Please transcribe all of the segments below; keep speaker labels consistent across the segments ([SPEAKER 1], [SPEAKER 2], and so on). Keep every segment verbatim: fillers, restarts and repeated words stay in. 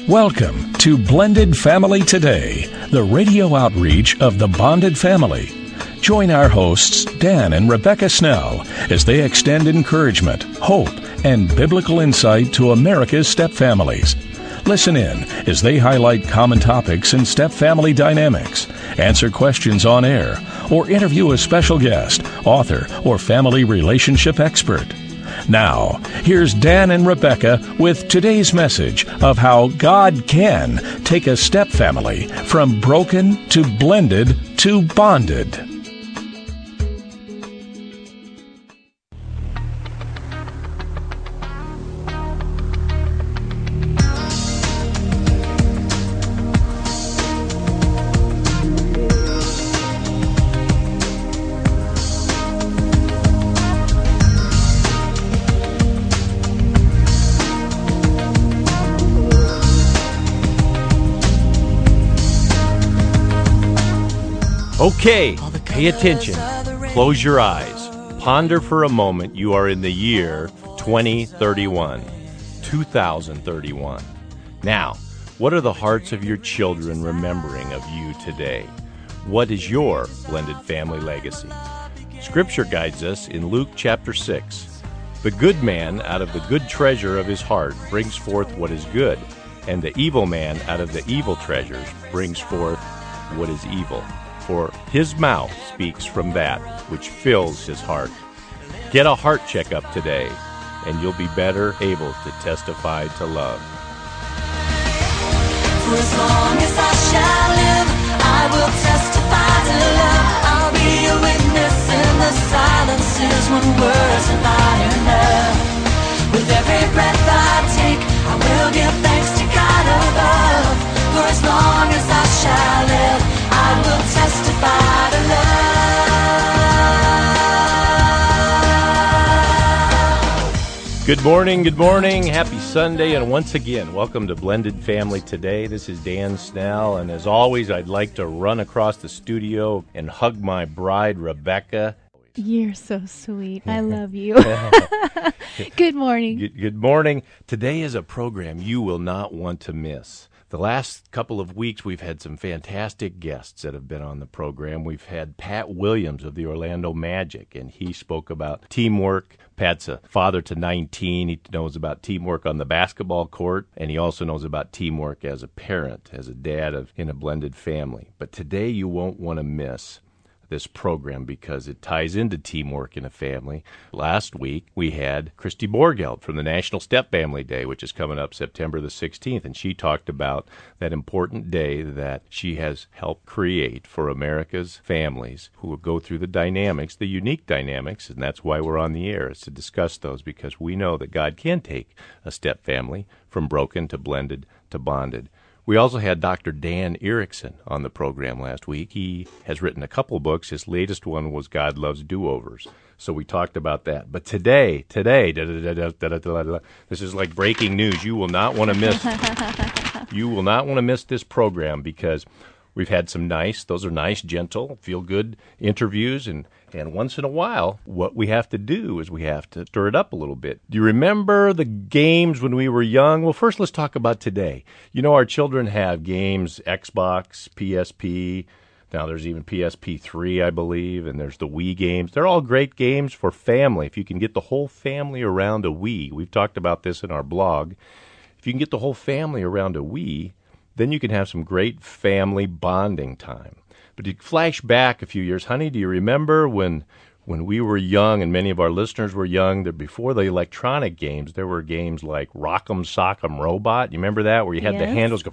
[SPEAKER 1] Welcome to Blended Family Today, the radio outreach of the bonded family. Join our hosts, Dan and Rebecca Snell, as they extend encouragement, hope, and biblical insight to America's stepfamilies. Listen in as they highlight common topics in step-family dynamics, answer questions on air, or interview a special guest, author, or family relationship expert. Now, here's Dan and Rebecca with today's message of how God can take a step-family from broken to blended to bonded.
[SPEAKER 2] Okay, pay attention. Close your eyes. Ponder for a moment. You are in the year twenty thirty-one, two thousand thirty-one. Now, what are the hearts of your children remembering of you today? What is your blended family legacy? Scripture guides us in Luke chapter six. The good man out of the good treasure of his heart brings forth what is good, and the evil man out of the evil treasures brings forth what is evil. For his mouth speaks from that which fills his heart. Get a heart checkup today, and you'll be better able to testify to love.
[SPEAKER 3] For as long as I shall live, I will testify to love. I'll be a witness in the silences when words are not enough. With every breath I take, I will give thanks to God above. For as long as I shall live, I will testify to love.
[SPEAKER 2] Good morning, good morning, happy Sunday, and once again, welcome to Blended Family Today. This is Dan Snell, and as always, I'd like to run across the studio and hug my bride, Rebecca.
[SPEAKER 4] You're so sweet. I love you. Good morning.
[SPEAKER 2] Good, good morning. Today is a program you will not want to miss. The last couple of weeks, we've had some fantastic guests that have been on the program. We've had Pat Williams of the Orlando Magic, and he spoke about teamwork. Pat's a father to nineteen. He knows about teamwork on the basketball court, and he also knows about teamwork as a parent, as a dad of in a blended family. But today, you won't want to miss this program because it ties into teamwork in a family. Last week, we had Christy Borgeld from the National Step Family Day, which is coming up September the sixteenth, and she talked about that important day that she has helped create for America's families who will go through the dynamics, the unique dynamics, and that's why we're on the air, is to discuss those, because we know that God can take a step family from broken to blended to bonded. We also had Doctor Dan Erickson on the program last week. He has written a couple books. His latest one was God Loves Do-Overs. So we talked about that. But today, today, da, da, da, da, da, da, da, this is like breaking news. You will not want to miss. You will not want to miss this program because we've had some nice, those are nice, gentle, feel-good interviews, and, and once in a while, what we have to do is we have to stir it up a little bit. Do you remember the games when we were young? Well, first let's talk about today. You know, our children have games, Xbox, P S P, now there's even P S P three, I believe, and there's the Wii games. They're all great games for family. If you can get the whole family around a Wii, we've talked about this in our blog, if you can get the whole family around a Wii, then you can have some great family bonding time. But you flash back a few years. Honey, do you remember when when we were young and many of our listeners were young, that before the electronic games, there were games like Rock'em Sock'em Robot? You remember that, where you had yes. the handles go,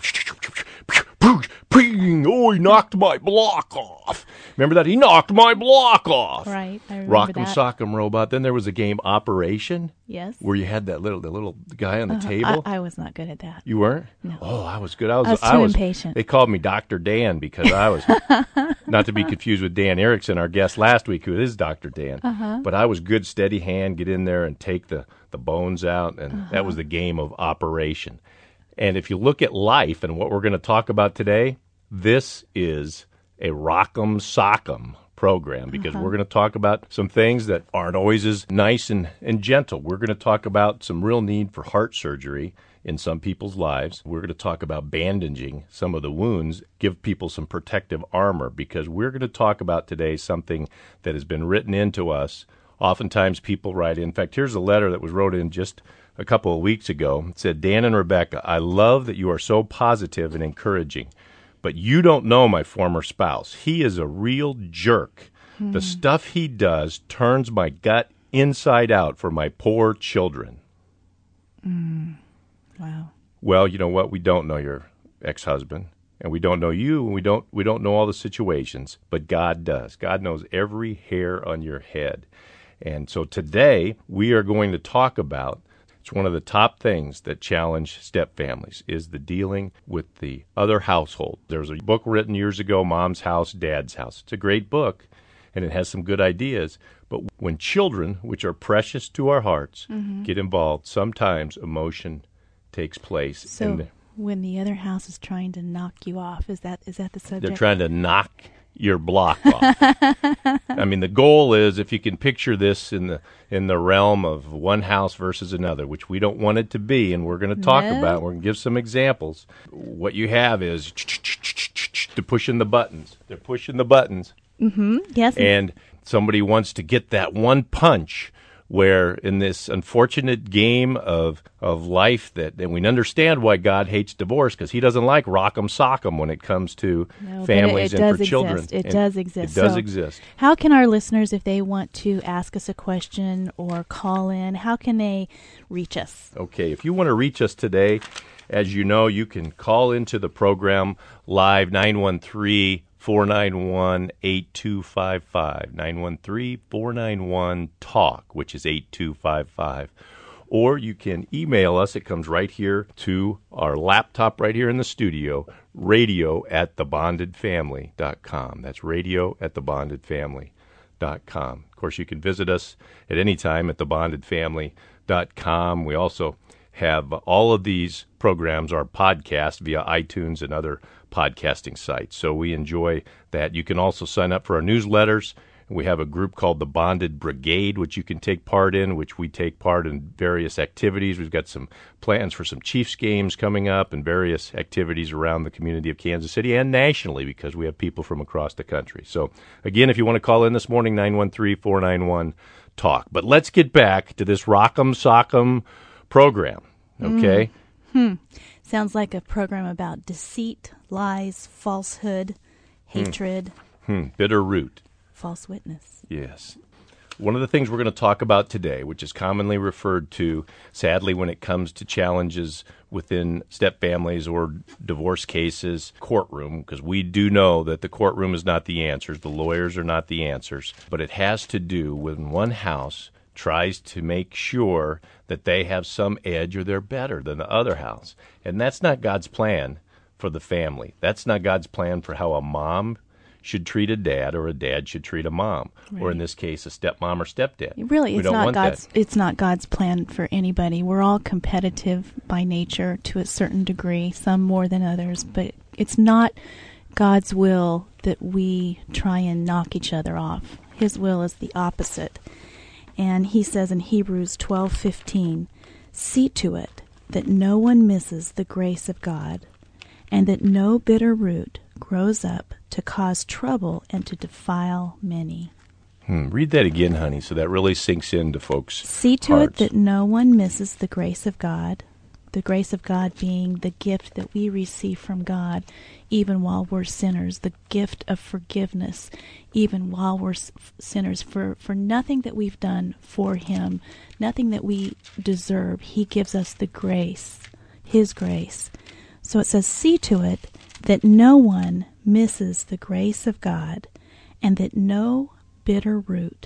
[SPEAKER 2] oh, he knocked my block off. Remember that? He knocked my block off.
[SPEAKER 4] Right, I remember
[SPEAKER 2] Rock'em
[SPEAKER 4] that.
[SPEAKER 2] Sock'em Robot. Then there was a game, Operation.
[SPEAKER 4] Yes.
[SPEAKER 2] Where you had that little the little guy on the
[SPEAKER 4] uh-huh.
[SPEAKER 2] table.
[SPEAKER 4] I, I was not good at that.
[SPEAKER 2] You weren't?
[SPEAKER 4] No.
[SPEAKER 2] Oh, I was good. I was,
[SPEAKER 4] I was too
[SPEAKER 2] I was,
[SPEAKER 4] impatient.
[SPEAKER 2] They called me Doctor Dan because I was, not to be confused with Dan Erickson, our guest last week, who is Doctor Dan.
[SPEAKER 4] Uh-huh.
[SPEAKER 2] But I was good, steady hand, get in there and take the, the bones out, and
[SPEAKER 4] uh-huh.
[SPEAKER 2] that was the game of Operation. And if you look at life and what we're going to talk about today, this is a Rock'em Sock'em program, because uh-huh. we're going to talk about some things that aren't always as nice and, and gentle. We're going to talk about some real need for heart surgery in some people's lives. We're going to talk about bandaging some of the wounds, give people some protective armor, because we're going to talk about today something that has been written into us. Oftentimes people write in. In fact, here's a letter that was wrote in just a couple of weeks ago. It said, Dan and Rebecca, I love that you are so positive and encouraging, but you don't know my former spouse. He is a real jerk. Hmm. The stuff he does turns my gut inside out for my poor children.
[SPEAKER 4] Mm. Wow.
[SPEAKER 2] Well, you know what? We don't know your ex-husband, and we don't know you, and we don't we don't know all the situations, but God does. God knows every hair on your head. And so today we are going to talk about, it's one of the top things that challenge step families, is the dealing with the other household. There was a book written years ago, Mom's House, Dad's House. It's a great book, and it has some good ideas. But when children, which are precious to our hearts, mm-hmm. get involved, sometimes emotion takes place.
[SPEAKER 4] So
[SPEAKER 2] and the,
[SPEAKER 4] when the other house is trying to knock you off, is that is that the subject?
[SPEAKER 2] They're trying to knock your block off. I mean, the goal is, if you can picture this in the in the realm of one house versus another, which we don't want it to be, and we're going to talk
[SPEAKER 4] no.
[SPEAKER 2] about, we're going to give some examples. What you have is they're pushing the buttons. They're pushing the buttons.
[SPEAKER 4] Mm-hmm. Yes.
[SPEAKER 2] And somebody wants to get that one punch where in this unfortunate game of of life that, and we understand why God hates divorce, because he doesn't like rock'em sock'em when it comes to
[SPEAKER 4] no,
[SPEAKER 2] families
[SPEAKER 4] it, it
[SPEAKER 2] and for
[SPEAKER 4] exist.
[SPEAKER 2] children.
[SPEAKER 4] It
[SPEAKER 2] and
[SPEAKER 4] does exist.
[SPEAKER 2] It does
[SPEAKER 4] so
[SPEAKER 2] exist.
[SPEAKER 4] How can our listeners, if they want to ask us a question or call in, how can they reach us?
[SPEAKER 2] Okay, if you want to reach us today, as you know, you can call into the program live, nine one three, four nine one, eight two five five, nine one three, four nine one, TALK, which is eight two five five. Or you can email us. It comes right here to our laptop right here in the studio, radio at the bonded family dot com. That's radio at the bonded family dot com. Of course, you can visit us at any time at the bonded family dot com. We also have all of these programs are podcast via iTunes and other podcasting sites. So we enjoy that. You can also sign up for our newsletters. We have a group called the Bonded Brigade, which you can take part in, which we take part in various activities. We've got some plans for some Chiefs games coming up and various activities around the community of Kansas City and nationally, because we have people from across the country. So, again, if you want to call in this morning, nine one three, four nine one, TALK. But let's get back to this Rock'em Sock'em program, okay?
[SPEAKER 4] Mm. Hmm. Sounds like a program about deceit, lies, falsehood, hatred.
[SPEAKER 2] Hmm. Hmm. Bitter root.
[SPEAKER 4] False witness.
[SPEAKER 2] Yes. One of the things we're going to talk about today, which is commonly referred to, sadly, when it comes to challenges within step families or divorce cases, courtroom, because we do know that the courtroom is not the answers, the lawyers are not the answers, but it has to do with one house tries to make sure that they have some edge or they're better than the other house. And that's not God's plan for the family. That's not God's plan for how a mom should treat a dad or a dad should treat a mom, right. Or in this case, a stepmom or stepdad.
[SPEAKER 4] Really,
[SPEAKER 2] we
[SPEAKER 4] it's
[SPEAKER 2] don't
[SPEAKER 4] not
[SPEAKER 2] want
[SPEAKER 4] God's.
[SPEAKER 2] that.
[SPEAKER 4] It's not God's plan for anybody. We're all competitive by nature to a certain degree, some more than others, but it's not God's will that we try and knock each other off. His will is the opposite. And he says in Hebrews twelve fifteen, see to it that no one misses the grace of God, and that no bitter root grows up to cause trouble and to defile many.
[SPEAKER 2] Hmm. Read that again, honey, so that really sinks into folks'
[SPEAKER 4] See to
[SPEAKER 2] hearts.
[SPEAKER 4] it that no one misses the grace of God, the grace of God being the gift that we receive from God even while we're sinners, the gift of forgiveness even while we're sinners, for, for nothing that we've done for him, nothing that we deserve. He gives us the grace, his grace. So it says, see to it that no one misses the grace of God, and that no bitter root,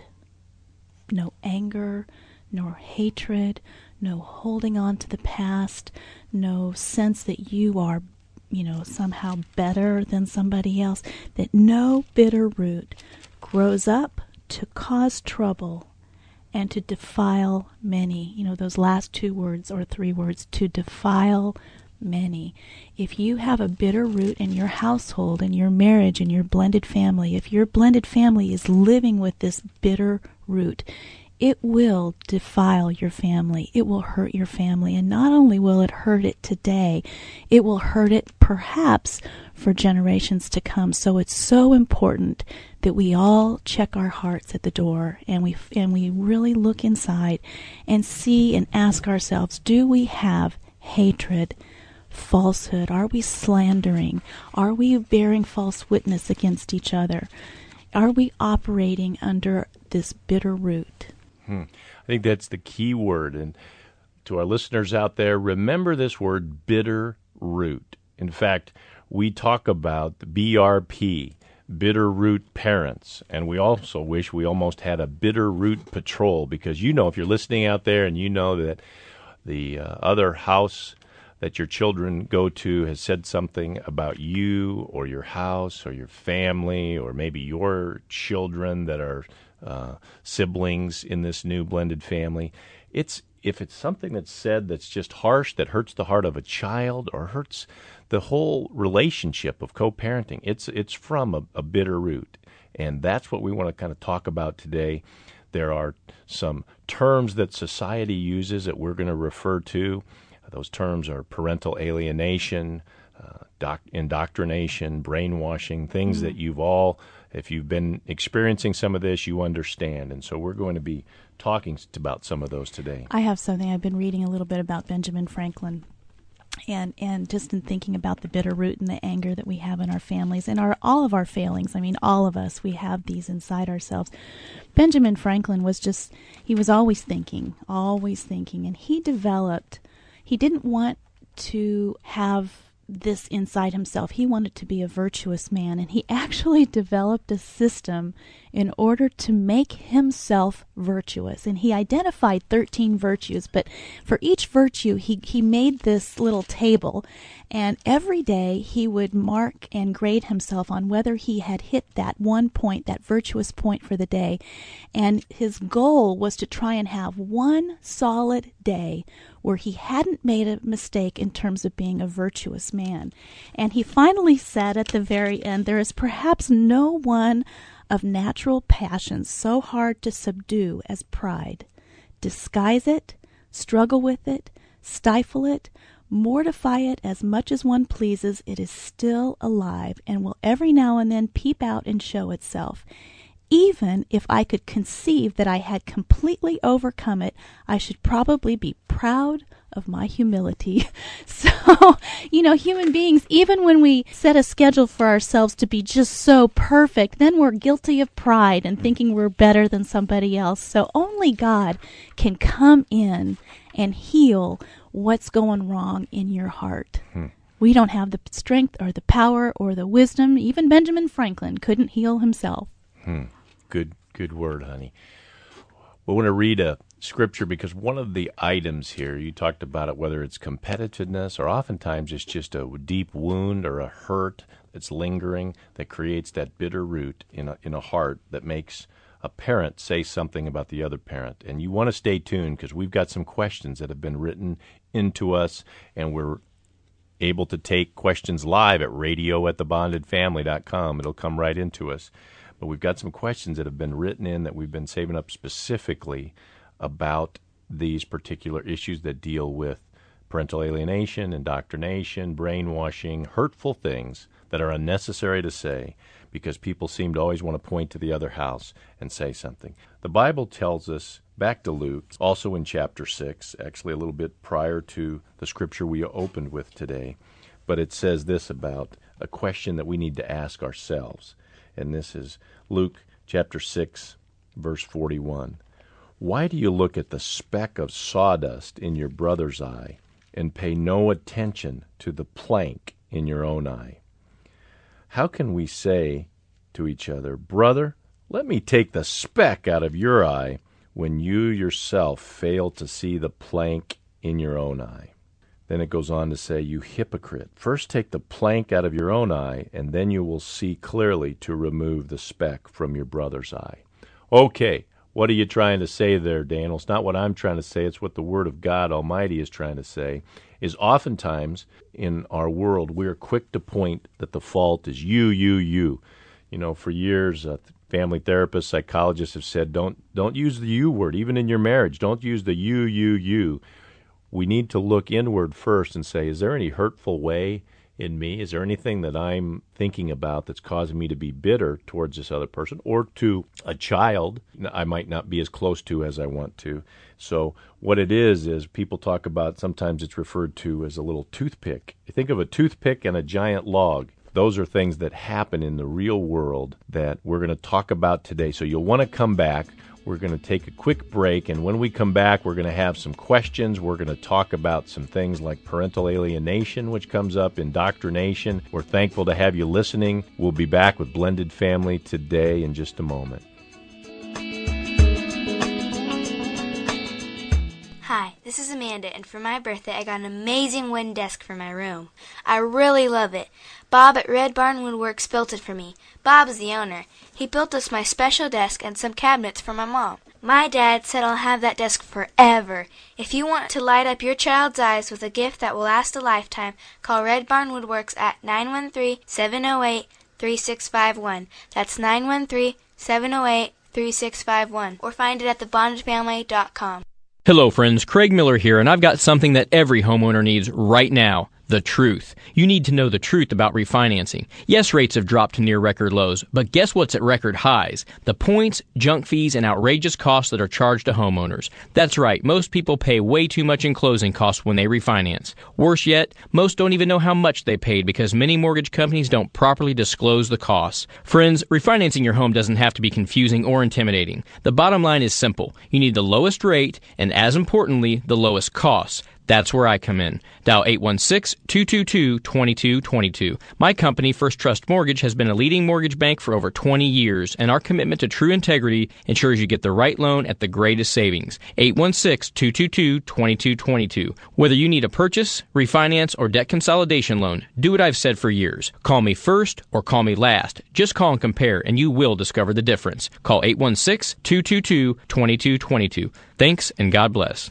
[SPEAKER 4] no anger, nor hatred, no holding on to the past, no sense that you are, you know, somehow better than somebody else, that no bitter root grows up to cause trouble and to defile many. You know, those last two words or three words, to defile many. If you have a bitter root in your household, in your marriage, in your blended family, if your blended family is living with this bitter root, it will defile your family. It will hurt your family. And not only will it hurt it today, it will hurt it perhaps for generations to come. So it's so important that we all check our hearts at the door and we and we really look inside and see and ask ourselves, do we have hatred, falsehood? Are we slandering? Are we bearing false witness against each other? Are we operating under this bitter root?
[SPEAKER 2] Hmm. I think that's the key word. And to our listeners out there, remember this word, bitter root. In fact, we talk about the B R P, bitter root parents, and we also wish we almost had a bitter root patrol, because you know, if you're listening out there and you know that the uh, other house that your children go to has said something about you or your house or your family, or maybe your children that are uh, siblings in this new blended family, it's if it's something that's said that's just harsh, that hurts the heart of a child or hurts the whole relationship of co-parenting, it's it's from a, a bitter root. And that's what we want to kind of talk about today. There are some terms that society uses that we're going to refer to. Those terms are parental alienation, uh, doc- indoctrination, brainwashing, things mm-hmm. that you've all, if you've been experiencing some of this, you understand. And so we're going to be talking about some of those today.
[SPEAKER 4] I have something. I've been reading a little bit about Benjamin Franklin. And and just in thinking about the bitter root and the anger that we have in our families and our all of our failings, I mean, all of us, we have these inside ourselves. Benjamin Franklin was just, he was always thinking, always thinking. And he developed, he didn't want to have this inside himself. He wanted to be a virtuous man, and he actually developed a system in order to make himself virtuous. And he identified thirteen virtues, but for each virtue, he, he made this little table, and every day he would mark and grade himself on whether he had hit that one point, that virtuous point for the day. And his goal was to try and have one solid day where he hadn't made a mistake in terms of being a virtuous man. And he finally said at the very end, there is perhaps no one of natural passions so hard to subdue as pride. Disguise it, struggle with it, stifle it, mortify it as much as one pleases, it is still alive and will every now and then peep out and show itself. Even if I could conceive that I had completely overcome it, I should probably be proud of my humility. So, you know, human beings, even when we set a schedule for ourselves to be just so perfect, then we're guilty of pride and thinking we're better than somebody else. So only God can come in and heal what's going wrong in your heart. Hmm. We don't have the strength or the power or the wisdom. Even Benjamin Franklin couldn't heal himself.
[SPEAKER 2] Hmm. Good, good word, honey. We want to read a scripture because one of the items here, you talked about it, whether it's competitiveness or oftentimes it's just a deep wound or a hurt that's lingering that creates that bitter root in a, in a heart that makes a parent say something about the other parent. And you want to stay tuned because we've got some questions that have been written into us, and we're able to take questions live at radio at the bonded family dot com. It'll come right into us. But we've got some questions that have been written in that we've been saving up specifically about these particular issues that deal with parental alienation, indoctrination, brainwashing, hurtful things that are unnecessary to say because people seem to always want to point to the other house and say something. The Bible tells us, back to Luke, also in chapter six, actually a little bit prior to the scripture we opened with today, but it says this about a question that we need to ask ourselves. And this is Luke chapter six, verse forty-one. Why do you look at the speck of sawdust in your brother's eye and pay no attention to the plank in your own eye? How can we say to each other, Brother, let me take the speck out of your eye, when you yourself fail to see the plank in your own eye? Then it goes on to say, you hypocrite, first take the plank out of your own eye, and then you will see clearly to remove the speck from your brother's eye. Okay, what are you trying to say there, Daniel? It's not what I'm trying to say. It's what the Word of God Almighty is trying to say, is oftentimes in our world, we're quick to point that the fault is you, you, you. You know, for years, uh, family therapists, psychologists have said, don't don't use the you word, even in your marriage. Don't use the you, you, you. We need to look inward first and say, is there any hurtful way in me? Is there anything that I'm thinking about that's causing me to be bitter towards this other person, or to a child I might not be as close to as I want to? So what it is, is people talk about, sometimes it's referred to as a little toothpick. You think of a toothpick and a giant log. Those are things that happen in the real world that we're going to talk about today. So you'll want to come back. We're going to take a quick break, and when we come back, we're going to have some questions. We're going to talk about some things like parental alienation, which comes up, indoctrination. We're thankful to have you listening. We'll be back with Blended Family Today in just a moment.
[SPEAKER 5] Hi, this is Amanda, and for my birthday I got an amazing wooden desk for my room. I really love it. Bob at Red Barn Woodworks built it for me. Bob is the owner. He built us my special desk and some cabinets for my mom. My dad said I'll have that desk forever. If you want to light up your child's eyes with a gift that will last a lifetime, call Red Barn Woodworks at nine one three, seven oh eight, three six five one. That's nine one three, seven oh eight, three six five one. Or find it at the bonded family dot com.
[SPEAKER 6] Hello friends, Craig Miller here, and I've got something that every homeowner needs right now. The truth. You need to know the truth about refinancing. Yes, rates have dropped to near record lows, but guess what's at record highs? The points, junk fees, and outrageous costs that are charged to homeowners. That's right, most people pay way too much in closing costs when they refinance. Worse yet, most don't even know how much they paid because many mortgage companies don't properly disclose the costs. Friends, refinancing your home doesn't have to be confusing or intimidating. The bottom line is simple. You need the lowest rate and, as importantly, the lowest costs. That's where I come in. Dial eight one six, two two two, two two two two. My company, First Trust Mortgage, has been a leading mortgage bank for over twenty years, and our commitment to true integrity ensures you get the right loan at the greatest savings. eight one six, two two two, two two two two. Whether you need a purchase, refinance, or debt consolidation loan, do what I've said for years. Call me first or call me last. Just call and compare, and you will discover the difference. Call eight one six, two two two, two two two two. Thanks, and God bless.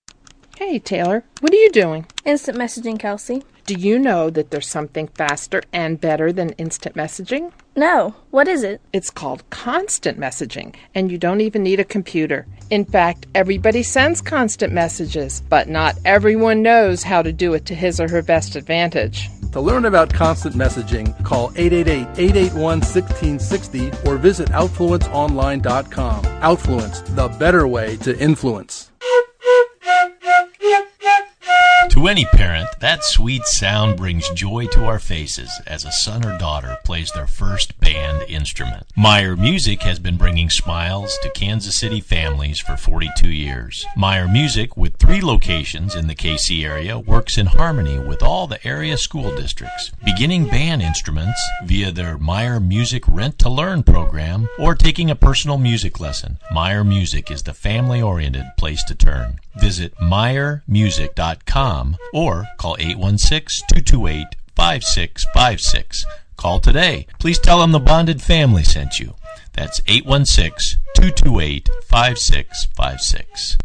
[SPEAKER 7] Hey, Taylor, what are you doing?
[SPEAKER 8] Instant messaging, Kelsey.
[SPEAKER 7] Do you know that there's something faster and better than instant messaging?
[SPEAKER 8] No. What is it?
[SPEAKER 7] It's called constant messaging, and you don't even need a computer. In fact, everybody sends constant messages, but not everyone knows how to do it to his or her best advantage.
[SPEAKER 9] To learn about constant messaging, call eight eight eight, eight eight one, one six six zero or visit outfluence online dot com. Outfluence, the better way to influence.
[SPEAKER 10] To any parent, that sweet sound brings joy to our faces as a son or daughter plays their first band instrument. Meyer Music has been bringing smiles to Kansas City families for forty-two years. Meyer Music, with three locations in the K C area, works in harmony with all the area school districts, beginning band instruments via their Meyer Music Rent to Learn program or taking a personal music lesson. Meyer Music is the family-oriented place to turn. Visit meyer music dot com or call eight one six, two two eight, five six five six. Call today. Please tell them the Bonded Family sent you. That's eight one six, two two eight, five six five six.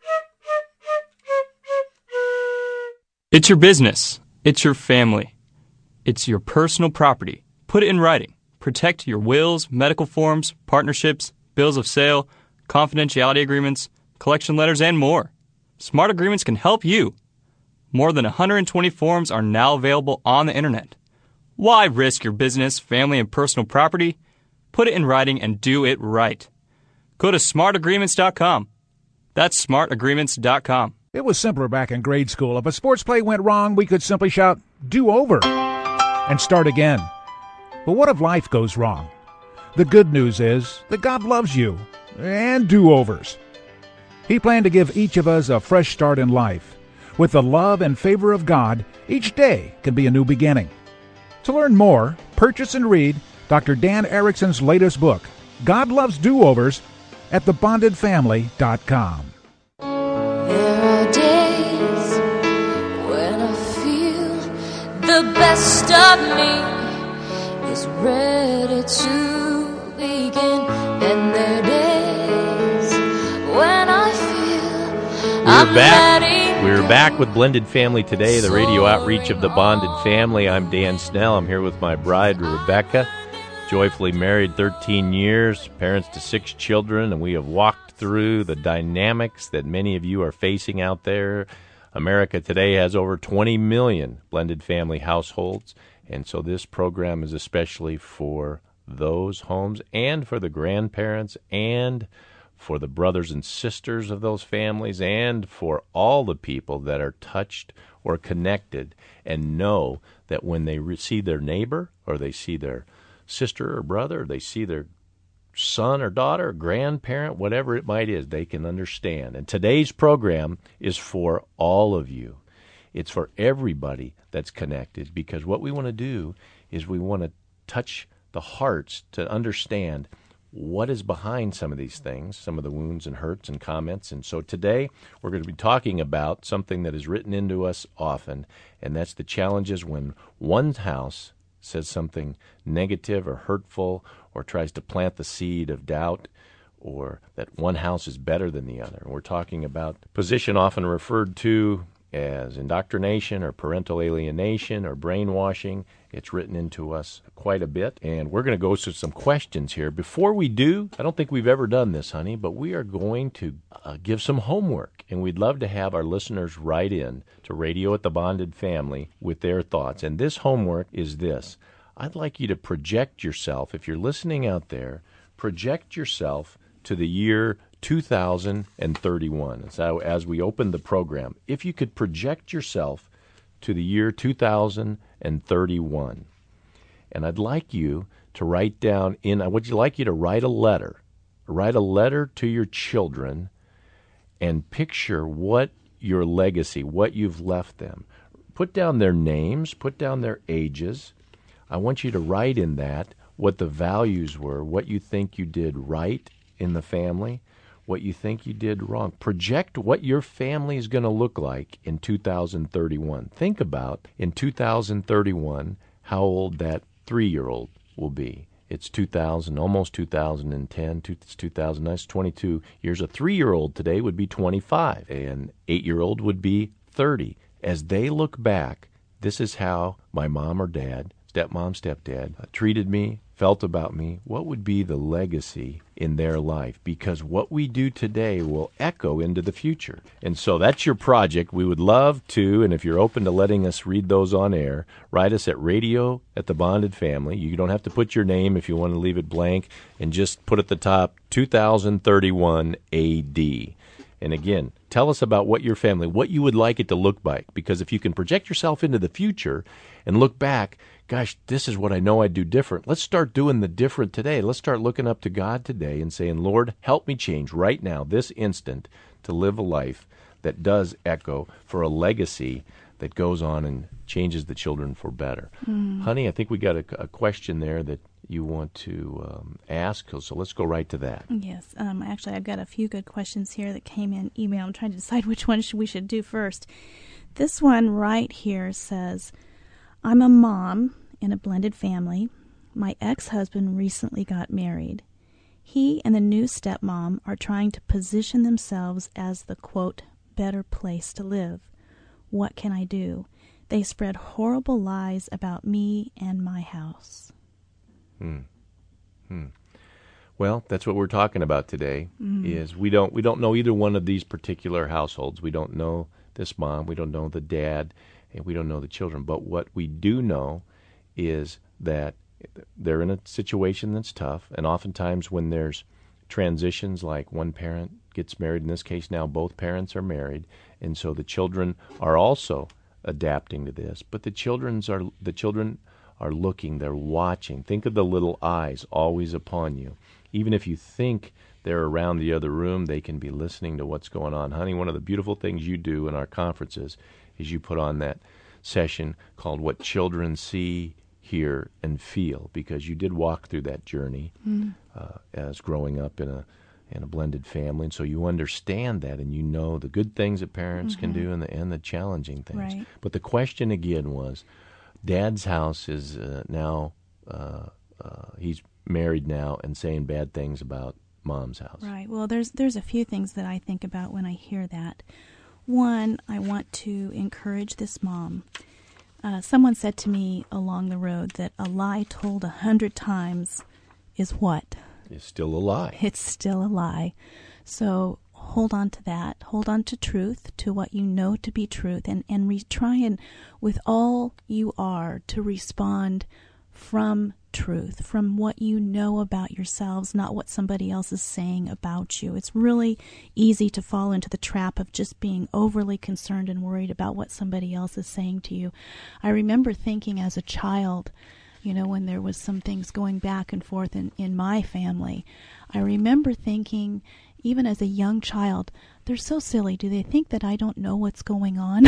[SPEAKER 11] It's your business. It's your family. It's your personal property. Put it in writing. Protect your wills, medical forms, partnerships, bills of sale, confidentiality agreements, collection letters, and more. Smart Agreements can help you. More than one hundred twenty forms are now available on the internet. Why risk your business, family, and personal property? Put it in writing and do it right. Go to smart agreements dot com. That's smart agreements dot com.
[SPEAKER 12] It was simpler back in grade school. If a sports play went wrong, we could simply shout, "Do over," and start again. But what if life goes wrong? The good news is that God loves you and do-overs. He planned to give each of us a fresh start in life. With the love and favor of God, each day can be a new beginning. To learn more, purchase and read Doctor Dan Erickson's latest book, God Loves Do-Overs, at the bonded family dot com.
[SPEAKER 3] There are days when I feel the best of me is ready to begin. Then there are days when I feel I'm
[SPEAKER 2] We're back.
[SPEAKER 3] ready.
[SPEAKER 2] We're back with Blended Family Today, the radio outreach of the Bonded Family. I'm Dan Snell. I'm here with my bride, Rebecca. Joyfully married thirteen years, parents to six children, and we have walked through the dynamics that many of you are facing out there. America today has over twenty million blended family households, and so this program is especially for those homes and for the grandparents and for the brothers and sisters of those families and for all the people that are touched or connected and know that when they re- see their neighbor or they see their sister or brother, or they see their son or daughter, or grandparent, whatever it might is, they can understand. And today's program is for all of you. It's for everybody that's connected, because what we want to do is we want to touch the hearts to understand what is behind some of these things, some of the wounds and hurts and comments. And so today we're going to be talking about something that is written into us often, and that's the challenges when one house says something negative or hurtful or tries to plant the seed of doubt, or that one house is better than the other. We're talking about position often referred to as indoctrination or parental alienation or brainwashing. It's written into us quite a bit, and we're going to go through some questions here. Before we do, I don't think we've ever done this, honey, but we are going to uh, give some homework, and we'd love to have our listeners write in to Radio at the Bonded Family with their thoughts. And this homework is this. I'd like you to project yourself, if you're listening out there, project yourself to the year two thousand thirty-one. So as we open the program, if you could project yourself to the year two thousand thirty-one, and I'd like you to write down in, I would like you to write a letter, write a letter to your children, and picture what your legacy, what you've left them. Put down their names, put down their ages. I want you to write in that what the values were, what you think you did right in the family, what you think you did wrong. Project what your family is going to look like in two thousand thirty-one. Think about, in two thousand thirty-one, how old that three-year-old will be. It's two thousand, almost two thousand ten, it's two thousand nine, it's twenty-two years. A three-year-old today would be twenty-five, an eight-year-old would be thirty. As they look back, this is how my mom or dad, stepmom, stepdad, uh, treated me, felt about me. What would be the legacy in their life? Because what we do today will echo into the future. And so that's your project. We would love to, and if you're open to letting us read those on air, write us at Radio at the Bonded Family. You don't have to put your name if you want to leave it blank, and just put at the top two thousand thirty-one A D. And again, tell us about what your family, what you would like it to look like. Because if you can project yourself into the future and look back, gosh, this is what I know I'd do different. Let's start doing the different today. Let's start looking up to God today and saying, Lord, help me change right now, this instant, to live a life that does echo for a legacy that goes on and changes the children for better. Mm. Honey, I think we got a, a question there that you want to um, ask, so let's go right to that.
[SPEAKER 4] Yes. Um, actually, I've got a few good questions here that came in email. I'm trying to decide which one we should do first. This one right here says, I'm a mom in a blended family. My ex-husband recently got married. He and the new stepmom are trying to position themselves as the, quote, better place to live. What can I do? They spread horrible lies about me and my house.
[SPEAKER 2] Hmm. Hmm. Well, that's what we're talking about today. Mm. Is we don't we don't know either one of these particular households. We don't know this mom. We don't know the dad, and we don't know the children. But what we do know is that they're in a situation that's tough, and oftentimes when there's transitions, like one parent gets married, in this case now both parents are married, and so the children are also adapting to this. But the children's are the children are looking, they're watching. Think of the little eyes always upon you. Even if you think they're around the other room, they can be listening to what's going on. Honey, one of the beautiful things you do in our conferences is you put on that session called What Children See, Hear, and Feel, because you did walk through that journey mm. uh, as growing up in a in a blended family, and so you understand that, and you know the good things that parents mm-hmm. can do and the and the challenging things.
[SPEAKER 4] Right.
[SPEAKER 2] But the question again was, Dad's house is uh, now, uh, uh, he's married now and saying bad things about Mom's house.
[SPEAKER 4] Right. Well, there's there's a few things that I think about when I hear that. One, I want to encourage this mom. Uh, someone said to me along the road that a lie told a hundred times is what?
[SPEAKER 2] It's still a lie.
[SPEAKER 4] It's still a lie. So hold on to that. Hold on to truth, to what you know to be truth, and, and re- try and, with all you are, to respond from truth, from what you know about yourselves, not what somebody else is saying about you. It's really easy to fall into the trap of just being overly concerned and worried about what somebody else is saying to you. I remember thinking as a child, you know, when there was some things going back and forth in, in my family, I remember thinking, even as a young child, they're so silly. Do they think that I don't know what's going on?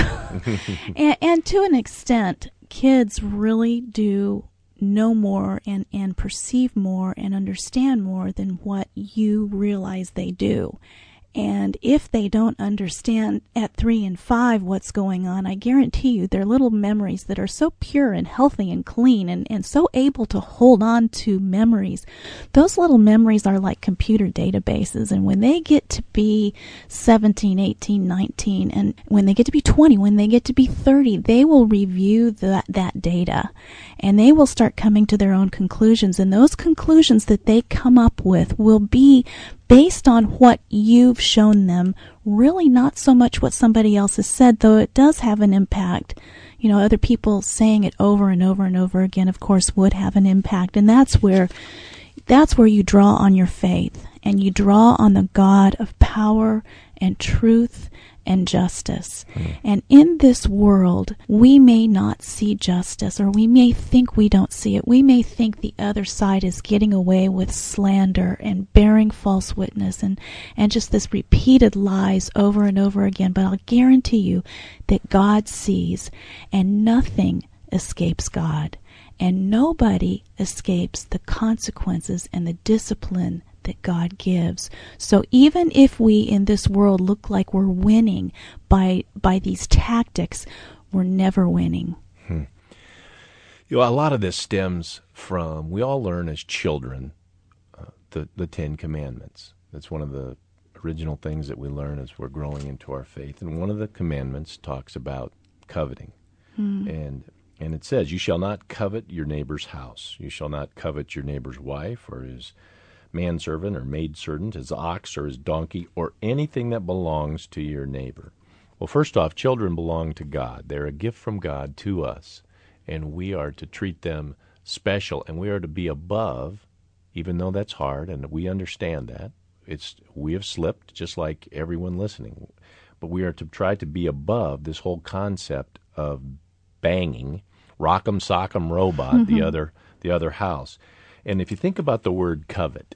[SPEAKER 4] and, and to an extent, kids really do know more and, and perceive more and understand more than what you realize they do. And if they don't understand at three and five what's going on, I guarantee you their little memories that are so pure and healthy and clean and, and so able to hold on to memories, those little memories are like computer databases. And when they get to be seventeen, eighteen, nineteen, and when they get to be twenty, when they get to be thirty, they will review that, that data and they will start coming to their own conclusions. And those conclusions that they come up with will be based on what you've shown them, really not so much what somebody else has said, though it does have an impact. You know, other people saying it over and over and over again, of course, would have an impact. And that's where, that's where you draw on your faith, and you draw on the God of power and truth and justice. Mm. And in this world, we may not see justice, or we may think we don't see it. We may think the other side is getting away with slander and bearing false witness and, and just this repeated lies over and over again. But I'll guarantee you that God sees, and nothing escapes God. And nobody escapes the consequences and the discipline that God gives. So even if we in this world look like we're winning by by these tactics, we're never winning.
[SPEAKER 2] Hmm. You know, a lot of this stems from, we all learn as children uh, the, the Ten Commandments. That's one of the original things that we learn as we're growing into our faith. And one of the commandments talks about coveting. Hmm. And and it says, you shall not covet your neighbor's house. You shall not covet your neighbor's wife or his manservant or maidservant, his ox or his donkey, or anything that belongs to your neighbor. Well, first off, children belong to God. They're a gift from God to us, and we are to treat them special, and we are to be above, even though that's hard, and we understand that. It's we have slipped, just like everyone listening, but we are to try to be above this whole concept of banging, rock'em sock'em robot, mm-hmm. the other the other house. And if you think about the word covet,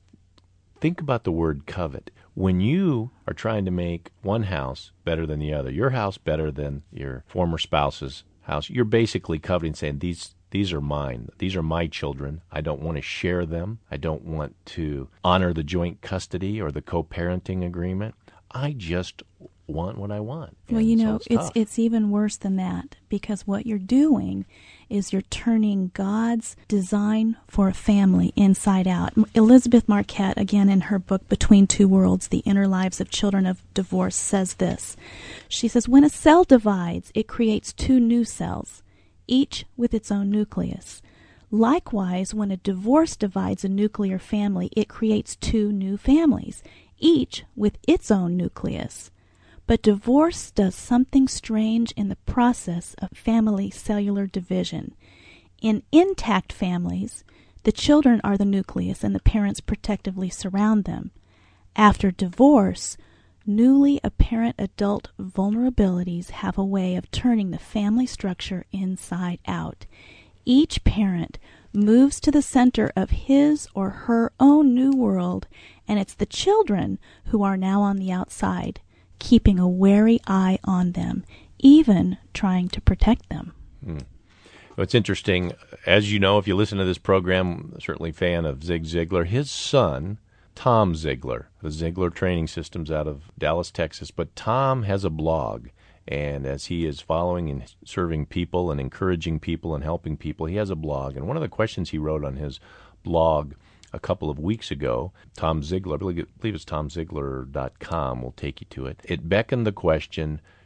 [SPEAKER 2] think about the word covet. When you are trying to make one house better than the other, your house better than your former spouse's house, you're basically coveting, saying, these these are mine. These are my children. I don't want to share them. I don't want to honor the joint custody or the co-parenting agreement. I just want what I want.
[SPEAKER 4] Well,
[SPEAKER 2] and
[SPEAKER 4] you know,
[SPEAKER 2] so it's
[SPEAKER 4] it's
[SPEAKER 2] tough.
[SPEAKER 4] it's even worse than that, because what you're doing is you're turning God's design for a family inside out. Elizabeth Marquette, again in her book Between Two Worlds, The Inner Lives of Children of Divorce, says this. She says, when a cell divides, it creates two new cells, each with its own nucleus. Likewise, when a divorce divides a nuclear family, it creates two new families, each with its own nucleus. But divorce does something strange in the process of family cellular division. In intact families, the children are the nucleus and the parents protectively surround them. After divorce, newly apparent adult vulnerabilities have a way of turning the family structure inside out. Each parent moves to the center of his or her own new world, and it's the children who are now on the outside, keeping a wary eye on them, even trying to protect them.
[SPEAKER 2] Hmm. Well, it's interesting. As you know, if you listen to this program, I'm certainly a fan of Zig Ziglar. His son, Tom Ziglar, the Ziglar Training Systems out of Dallas, Texas. But Tom has a blog, and as he is following and serving people and encouraging people and helping people, he has a blog. And one of the questions he wrote on his blog a couple of weeks ago, Tom Ziglar, I believe it's tom ziglar dot com will take you to it. It beckoned the question,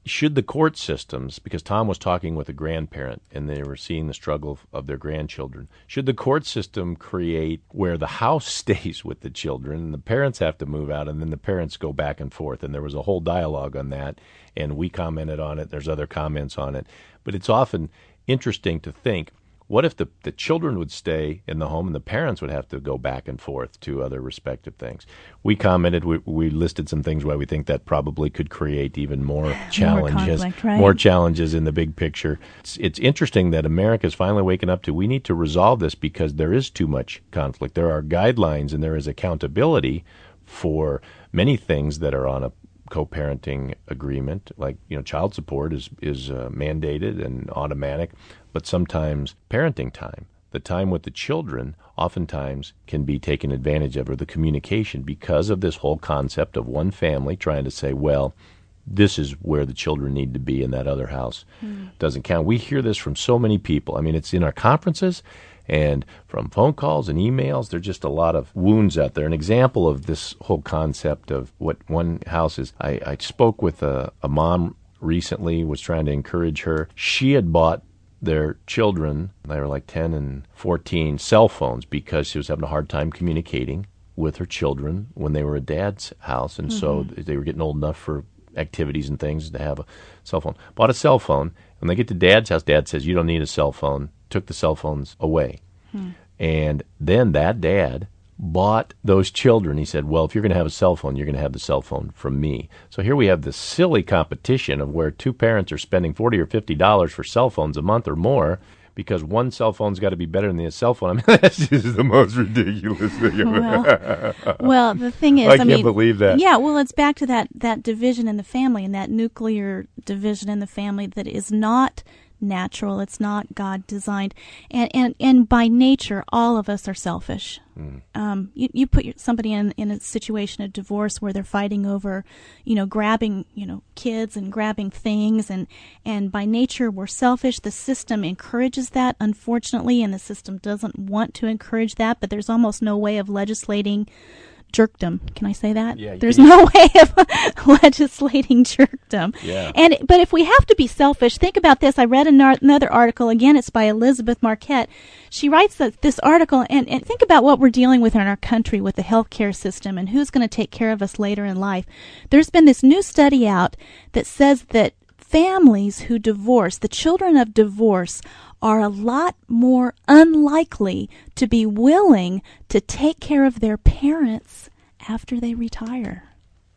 [SPEAKER 2] should the court systems, because Tom was talking with a grandparent and they were seeing the struggle of, of their grandchildren, should the court system create where the house stays with the children and the parents have to move out and then the parents go back and forth? And there was a whole dialogue on that, and we commented on it. There's other comments on it. But it's often interesting to think, what if the, the children would stay in the home and the parents would have to go back and forth to other respective things? We commented, we, we listed some things why we think that probably could create even more challenges,
[SPEAKER 4] more, conflict, right?
[SPEAKER 2] more challenges in the big picture. It's, it's interesting that America is finally waking up to, we need to resolve this because there is too much conflict. There are guidelines and there is accountability for many things that are on a co-parenting agreement, like, you know, child support is is uh, mandated and automatic, but sometimes parenting time, the time with the children, oftentimes can be taken advantage of, or the communication, because of this whole concept of one family trying to say, well, this is where the children need to be and that other house mm. doesn't count. We hear this from so many people. I mean, it's in our conferences and from phone calls and emails. There's just a lot of wounds out there. An example of this whole concept of what one house is, I, I spoke with a, a mom recently, was trying to encourage her. She had bought their children, they were like ten and fourteen, cell phones because she was having a hard time communicating with her children when they were at Dad's house. And mm-hmm. so they were getting old enough for activities and things to have a cell phone. Bought a cell phone. When they get to Dad's house, Dad says, you don't need a cell phone. Took the cell phones away. Hmm. And then that dad bought those children. He said, well, if you're going to have a cell phone, you're going to have the cell phone from me. So here we have this silly competition of where two parents are spending forty or fifty dollars for cell phones a month or more because one cell phone's got to be better than the cell phone. I mean, that's just the most ridiculous thing.
[SPEAKER 4] well, well, the thing is,
[SPEAKER 2] I,
[SPEAKER 4] I
[SPEAKER 2] can't
[SPEAKER 4] mean,
[SPEAKER 2] believe that.
[SPEAKER 4] Yeah, well, it's back to that, that division in the family and that nuclear division in the family that is not natural. It's not God designed, and and and by nature, all of us are selfish. Mm. Um, you you put your, somebody in in a situation of divorce where they're fighting over, you know, grabbing you know kids and grabbing things, and and by nature we're selfish. The system encourages that, unfortunately, and the system doesn't want to encourage that. But there's almost no way of legislating jerkdom. Can I say that?
[SPEAKER 2] Yeah,
[SPEAKER 4] There's no way of legislating jerkdom.
[SPEAKER 2] Yeah.
[SPEAKER 4] And but if we have to be selfish, think about this. I read another article. Again, it's by Elizabeth Marquette. She writes that this article, and, and think about what we're dealing with in our country with the healthcare system and who's going to take care of us later in life. There's been this new study out that says that families who divorce, the children of divorce, are a lot more unlikely to be willing to take care of their parents after they retire.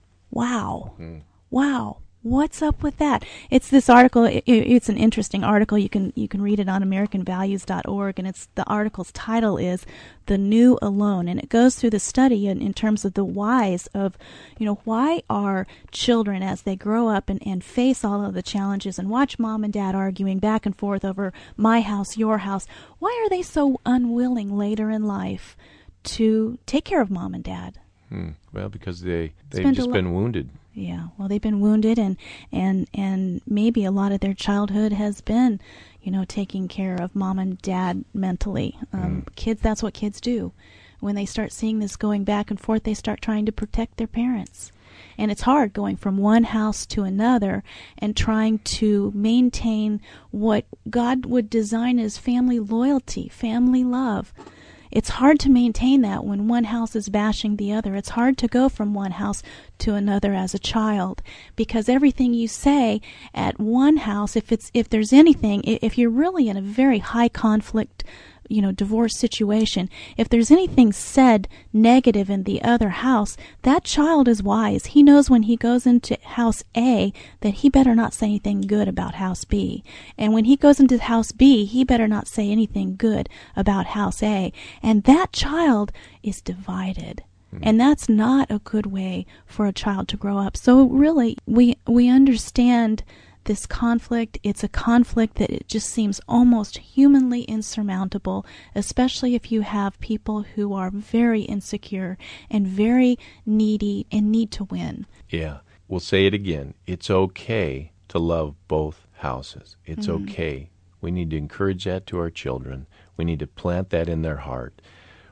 [SPEAKER 4] Wow. Mm. Wow. What's up with that? It's this article. It, it's an interesting article. You can you can read it on American Values dot org, and it's the article's title is "The New Alone," and it goes through the study in, in terms of the whys of, you know, why are children as they grow up and, and face all of the challenges and watch mom and dad arguing back and forth over my house, your house, why are they so unwilling later in life to take care of mom and dad?
[SPEAKER 2] Hmm. Well, because they they've just been wounded.
[SPEAKER 4] Yeah, well, they've been wounded, and, and and maybe a lot of their childhood has been, you know, taking care of mom and dad mentally. Um, mm. Kids, that's what kids do. When they start seeing this going back and forth, they start trying to protect their parents. And it's hard going from one house to another and trying to maintain what God would design as family loyalty, family love. It's hard to maintain that when one house is bashing the other. It's hard to go from one house to another as a child, because everything you say at one house, if it's if there's anything, if you're really in a very high conflict, you know, divorce situation, if there's anything said negative in the other house, that child is wise. He knows when he goes into house A that he better not say anything good about house B. And when he goes into house B, he better not say anything good about house A. And that child is divided. Mm-hmm. And that's not a good way for a child to grow up. So really, we we understand this conflict. It's a conflict that it just seems almost humanly insurmountable, especially if you have people who are very insecure and very needy and need to win.
[SPEAKER 2] Yeah. We'll say it again. It's okay to love both houses. It's mm-hmm. okay. We need to encourage that to our children. We need to plant that in their heart.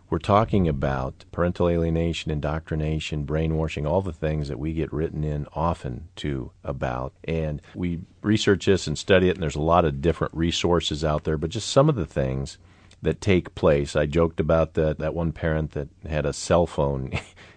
[SPEAKER 2] we're talking about parental alienation, indoctrination, brainwashing, all the things that we get written in often to about. And we research this and study it, and there's a lot of different resources out there, but just some of the things that take place. I joked about that, that one parent that had a cell phone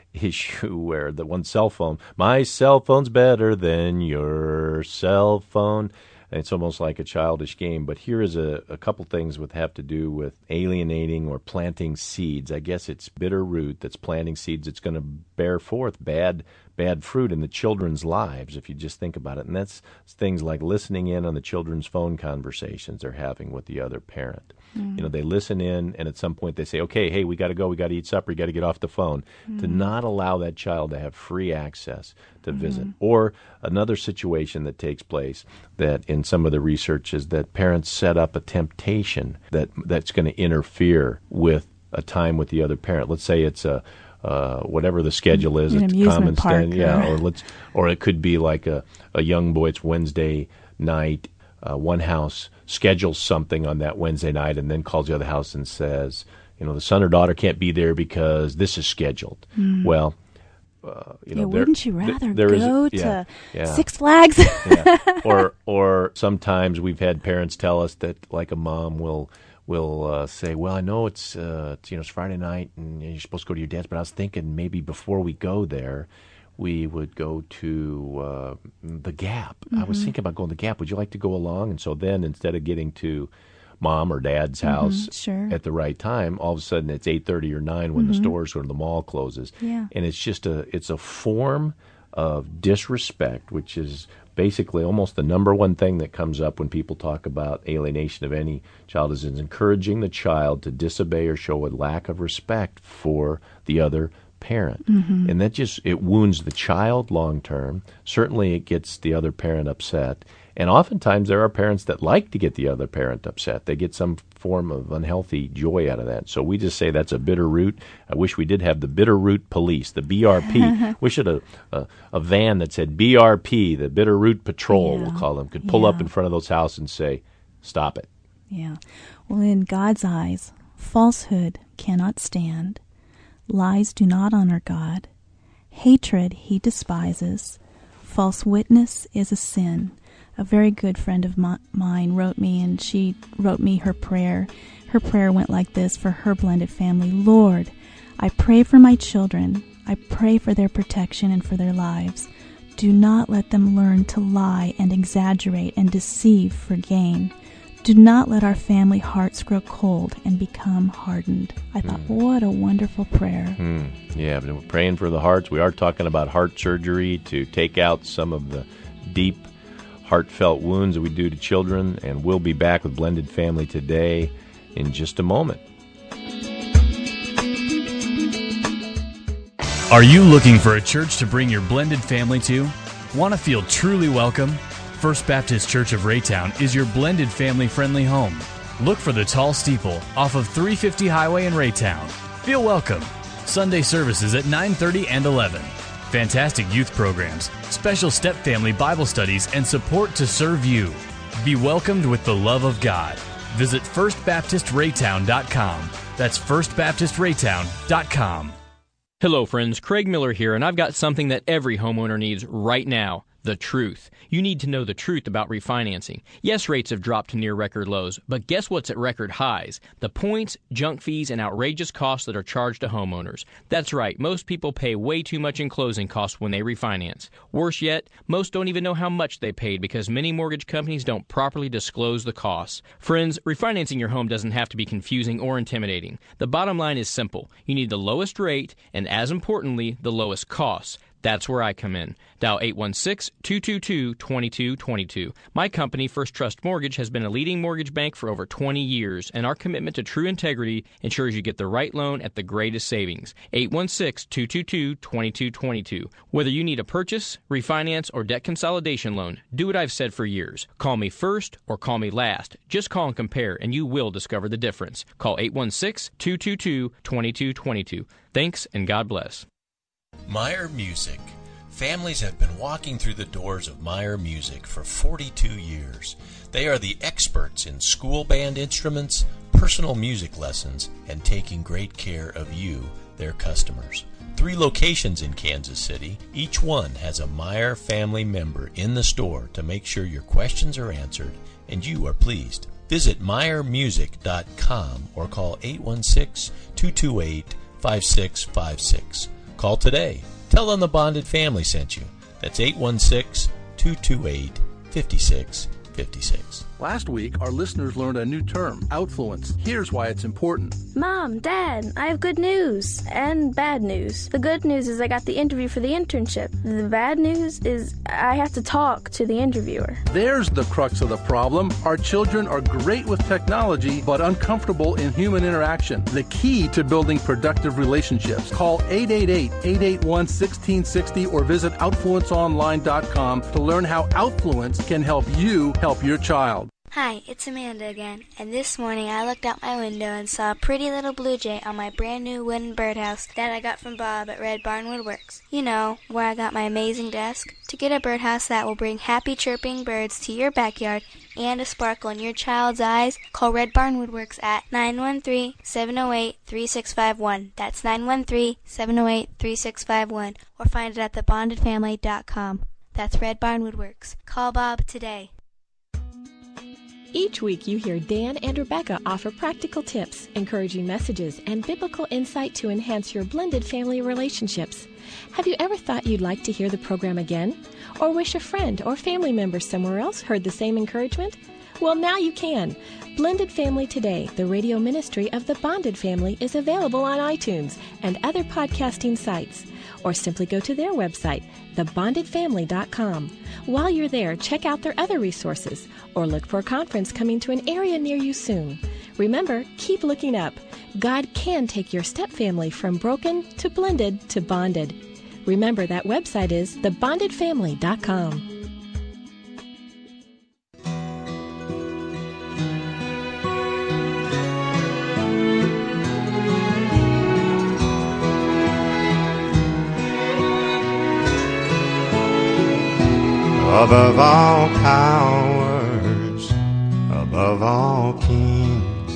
[SPEAKER 2] issue where the one cell phone, my cell phone's better than your cell phone. It's almost like a childish game, but here is a, a couple things that have to do with alienating or planting seeds. I guess it's bitter root that's planting seeds that's going to bear forth bad bad fruit in the children's lives, if you just think about it. And that's things like listening in on the children's phone conversations they're having with the other parent. Mm. You know, they listen in, and at some point they say, okay, hey, we got to go, we got to eat supper, you got to get off the phone. Mm. To not allow that child to have free access to mm-hmm. visit. Or another situation that takes place that in some of the research is that parents set up a temptation that that's going to interfere with a time with the other parent. Let's say it's a Uh, whatever the schedule is,
[SPEAKER 4] an
[SPEAKER 2] at
[SPEAKER 4] amusement
[SPEAKER 2] common
[SPEAKER 4] park,
[SPEAKER 2] stand, yeah,
[SPEAKER 4] or,
[SPEAKER 2] or let's, or it could be like a, a young boy. It's Wednesday night. Uh, one house schedules something on that Wednesday night, and then calls the other house and says, you know, the son or daughter can't be there because this is scheduled. Mm. Well, uh, you know,
[SPEAKER 4] yeah,
[SPEAKER 2] there,
[SPEAKER 4] wouldn't you rather
[SPEAKER 2] th- there
[SPEAKER 4] go
[SPEAKER 2] is, yeah,
[SPEAKER 4] to
[SPEAKER 2] yeah.
[SPEAKER 4] Six Flags?
[SPEAKER 2] yeah. Or, or sometimes we've had parents tell us that, like, a mom will. will uh, say, well, I know it's, uh, it's, you know, it's Friday night and you're supposed to go to your dad's, but I was thinking maybe before we go there, we would go to uh, the Gap. Mm-hmm. I was thinking about going to the Gap. Would you like to go along? And so then instead of getting to mom or dad's house
[SPEAKER 4] mm-hmm, sure.
[SPEAKER 2] at the right time, all of a sudden it's eight thirty or nine when mm-hmm. the stores or the mall closes.
[SPEAKER 4] Yeah.
[SPEAKER 2] And it's just a, it's a form of disrespect, which is basically almost the number one thing that comes up when people talk about alienation of any child, is encouraging the child to disobey or show a lack of respect for the other parent. Mm-hmm. And that just, it wounds the child long term. Certainly it gets the other parent upset. And oftentimes there are parents that like to get the other parent upset. They get some form of unhealthy joy out of that. So we just say that's a bitter root. I wish we did have the bitter root police, the B R P. We should have a, a van that said B R P, the bitter root patrol, yeah. we'll call them, could pull
[SPEAKER 4] yeah.
[SPEAKER 2] up in front of those houses and say, stop it.
[SPEAKER 4] Yeah. Well, in God's eyes, falsehood cannot stand. Lies do not honor God. Hatred he despises. False witness is a sin. A very good friend of my, mine wrote me, and she wrote me her prayer. Her prayer went like this for her blended family. Lord, I pray for my children. I pray for their protection and for their lives. Do not let them learn to lie and exaggerate and deceive for gain. Do not let our family hearts grow cold and become hardened. I thought, mm. what a wonderful prayer.
[SPEAKER 2] Mm. Yeah, but we're praying for the hearts. We are talking about heart surgery to take out some of the deep heartfelt wounds that we do to children, and we'll be back with Blended Family Today in just a moment.
[SPEAKER 13] Are you looking for a church to bring your blended family to? Want to feel truly welcome? First Baptist Church of Raytown is your blended family-friendly home. Look for the tall steeple off of three fifty Highway in Raytown. Feel welcome. Sunday services at nine thirty and eleven. Fantastic youth programs, special step-family Bible studies, and support to serve you. Be welcomed with the love of God. Visit first baptist raytown dot com. That's first baptist raytown dot com.
[SPEAKER 6] Hello, friends. Craig Miller here, and I've got something that every homeowner needs right now. The truth. You need to know the truth about refinancing. Yes, rates have dropped to near record lows, but guess what's at record highs? The points, junk fees, and outrageous costs that are charged to homeowners. That's right, most people pay way too much in closing costs when they refinance. Worse yet, most don't even know how much they paid because many mortgage companies don't properly disclose the costs. Friends, refinancing your home doesn't have to be confusing or intimidating. The bottom line is simple. You need the lowest rate and, as importantly, the lowest costs. That's where I come in. Dial eight one six, two two two, two two two two. My company, First Trust Mortgage, has been a leading mortgage bank for over twenty years, and our commitment to true integrity ensures you get the right loan at the greatest savings. eight one six, two two two, two two two two. Whether you need a purchase, refinance, or debt consolidation loan, do what I've said for years. Call me first or call me last. Just call and compare, and you will discover the difference. Call eight one six, two two two, two two two two. Thanks, and God bless.
[SPEAKER 10] Meyer Music. Families have been walking through the doors of Meyer Music for forty-two years. They are the experts in school band instruments, personal music lessons, and taking great care of you, their customers. Three locations in Kansas City. Each one has a Meyer family member in the store to make sure your questions are answered and you are pleased. Visit Meyer Music dot com or call eight one six, two two eight, five six five six. Call today. Tell them the Bonded family sent you. That's eight one six, two two eight, five six five six.
[SPEAKER 9] Last week, our listeners learned a new term, outfluence. Here's why it's important.
[SPEAKER 8] Mom, Dad, I have good news and bad news. The good news is I got the interview for the internship. The bad news is I have to talk to the interviewer.
[SPEAKER 9] There's the crux of the problem. Our children are great with technology, but uncomfortable in human interaction. The key to building productive relationships. Call eight eight eight, eight eight one, one six six zero or visit outfluence online dot com to learn how Outfluence can help you help your child.
[SPEAKER 5] Hi, it's Amanda again, and this morning I looked out my window and saw a pretty little blue jay on my brand new wooden birdhouse that I got from Bob at Red Barn Woodworks. You know, where I got my amazing desk. To get a birdhouse that will bring happy chirping birds to your backyard and a sparkle in your child's eyes, call Red Barn Woodworks at nine one three, seven oh eight, three six five one. That's nine one three, seven oh eight, three six five one, or find it at the bonded family dot com. That's Red Barn Woodworks. Call Bob today.
[SPEAKER 14] Each week you hear Dan and Rebecca offer practical tips, encouraging messages, and biblical insight to enhance your blended family relationships. Have you ever thought you'd like to hear the program again? Or wish a friend or family member somewhere else heard the same encouragement? Well, now you can. Blended Family Today, the radio ministry of the Bonded Family, is available on iTunes and other podcasting sites. Or simply go to their website, the bonded family dot com. While you're there, check out their other resources or look for a conference coming to an area near you soon. Remember, keep looking up. God can take your stepfamily from broken to blended to bonded. Remember, that website is the bonded family dot com.
[SPEAKER 15] Above all powers, above all kings,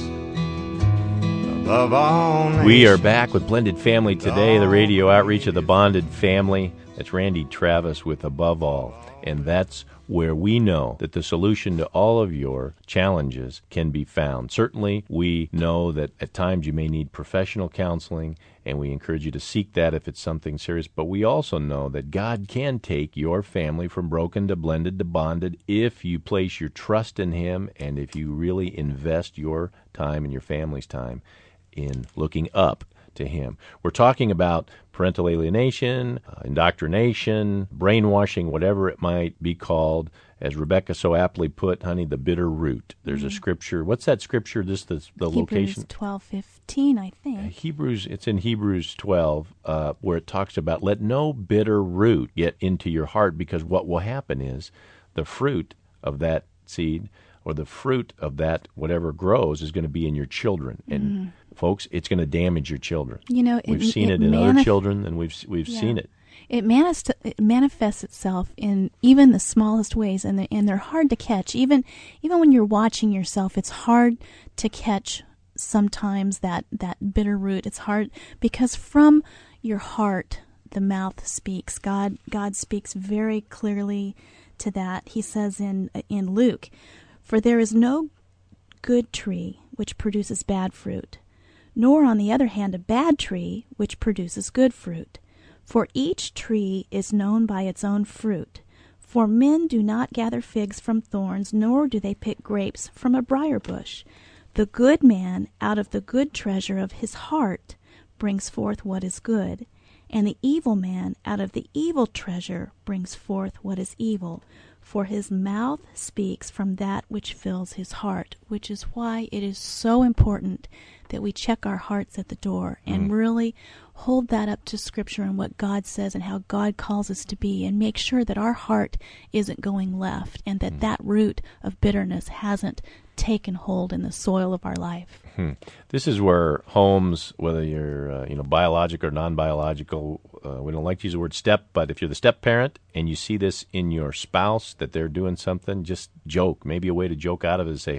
[SPEAKER 15] above all nations.
[SPEAKER 2] We are back with Blended Family Today, the radio outreach of the Bonded Family. That's Randy Travis with Above All. And that's where we know that the solution to all of your challenges can be found. Certainly, we know that at times you may need professional counseling, and we encourage you to seek that if it's something serious. But we also know that God can take your family from broken to blended to bonded if you place your trust in Him and if you really invest your time and your family's time in looking up to Him. We're talking about parental alienation, uh, indoctrination, brainwashing, whatever it might be called. As Rebecca so aptly put, honey, the bitter root. There's mm-hmm. a scripture. What's that scripture? This the, the
[SPEAKER 4] Hebrews
[SPEAKER 2] location?
[SPEAKER 4] Hebrews twelve fifteen, I think.
[SPEAKER 2] Uh, Hebrews. It's in Hebrews twelve, uh, where it talks about let no bitter root get into your heart, because what will happen is the fruit of that seed or the fruit of that whatever grows is going to be in your children. And mm-hmm. folks, it's going to damage your children.
[SPEAKER 4] You know,
[SPEAKER 2] we've
[SPEAKER 4] it,
[SPEAKER 2] seen it,
[SPEAKER 4] it
[SPEAKER 2] in
[SPEAKER 4] manif-
[SPEAKER 2] other children, and we've we've
[SPEAKER 4] yeah.
[SPEAKER 2] seen it.
[SPEAKER 4] It, manist- it manifests itself in even the smallest ways, and, the, and they're hard to catch. Even even when you're watching yourself, it's hard to catch sometimes that, that bitter root. It's hard because from your heart, the mouth speaks. God God speaks very clearly to that. He says in in Luke, "For there is no good tree which produces bad fruit, nor on the other hand a bad tree which produces good fruit. For each tree is known by its own fruit. For men do not gather figs from thorns, nor do they pick grapes from a briar bush. The good man out of the good treasure of his heart brings forth what is good, and the evil man out of the evil treasure brings forth what is evil. For his mouth speaks from that which fills his heart," which is why it is so important that we check our hearts at the door and mm. really hold that up to Scripture and what God says and how God calls us to be, and make sure that our heart isn't going left and that mm. that root of bitterness hasn't taken hold in the soil of our life.
[SPEAKER 2] Hmm. This is where homes, whether you're uh, you know biological or non-biological, uh, we don't like to use the word step, but if you're the step parent and you see this in your spouse that they're doing something, just joke. Maybe a way to joke out of it is say, "Honey, the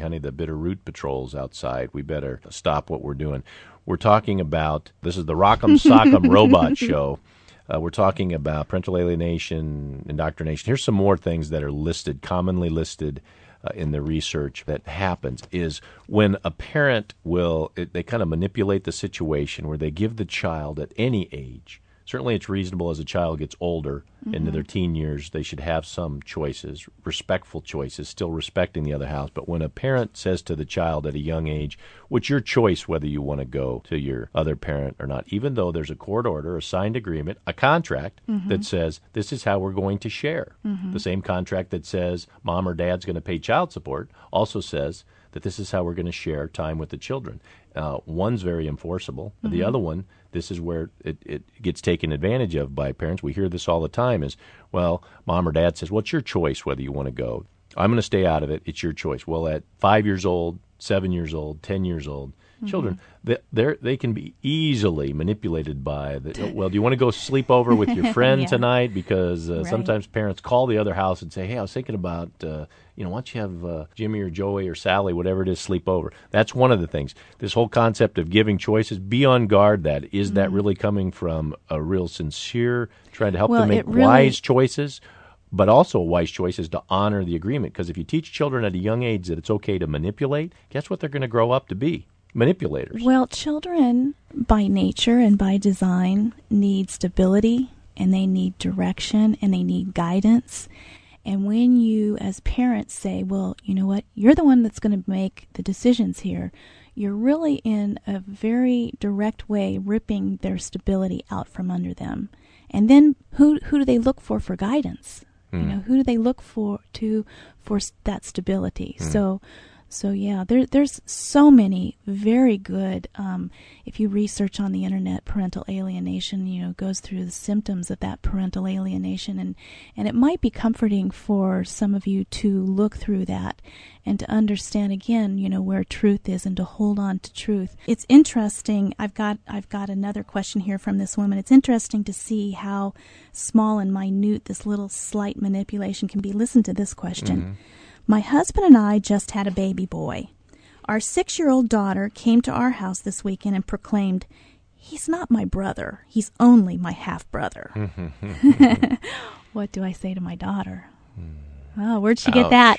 [SPEAKER 2] babysitter root patrols outside. We better stop what we're doing. We're talking about, this is the Rock'em Sock'em Robot Show. Uh, we're talking about parental alienation, indoctrination. Here's some more things that are listed, commonly listed uh, in the research that happens, is when a parent will, it, they kind of manipulate the situation where they give the child at any age, certainly it's reasonable as a child gets older, mm-hmm. into their teen years, they should have some choices, respectful choices, still respecting the other house. But when a parent says to the child at a young age, "What's your choice whether you want to go to your other parent or not?" Even though there's a court order, a signed agreement, a contract mm-hmm. that says this is how we're going to share. Mm-hmm. The same contract that says mom or dad's going to pay child support also says that this is how we're going to share time with the children. Uh, one's very enforceable. Mm-hmm. The other one, this is where it, it gets taken advantage of by parents. We hear this all the time is, well, mom or dad says, "What's your choice whether you want to go?" "I'm going to stay out of it. It's your choice." Well, at five years old, seven years old, ten years old, mm-hmm. children, they they can be easily manipulated by, the, well, do you want to go sleep over with your friend yeah. tonight? Because uh, right. sometimes parents call the other house and say, "Hey, I was thinking about, uh, you know, why don't you have uh, Jimmy or Joey or Sally, whatever it is, sleep over." That's one of the things. This whole concept of giving choices, be on guard that. Is mm-hmm. that really coming from a real sincere, trying to help
[SPEAKER 4] well,
[SPEAKER 2] them make
[SPEAKER 4] really...
[SPEAKER 2] wise choices? But also a wise choice is to honor the agreement. Because if you teach children at a young age that it's okay to manipulate, guess what they're going to grow up to be? Manipulators.
[SPEAKER 4] Well, children by nature and by design need stability, and they need direction, and they need guidance. And when you as parents say, well, you know what, you're the one that's going to make the decisions here, you're really in a very direct way ripping their stability out from under them. And then who who do they look for for guidance? You know, who do they look for to for that stability? Mm. So, so yeah, there there's so many very good. Um, if you research on the internet, parental alienation, you know, goes through the symptoms of that parental alienation, and and it might be comforting for some of you to look through that and to understand again, you know, where truth is and to hold on to truth. It's interesting. I've got I've got another question here from this woman. It's interesting to see how small and minute this little slight manipulation can be. Listen to this question. Mm-hmm. My husband and I just had a baby boy. Our six-year-old daughter came to our house this weekend and proclaimed, "He's not my brother. He's only my half-brother." What do I say to my daughter? Oh, where'd she
[SPEAKER 2] Ouch.
[SPEAKER 4] get that?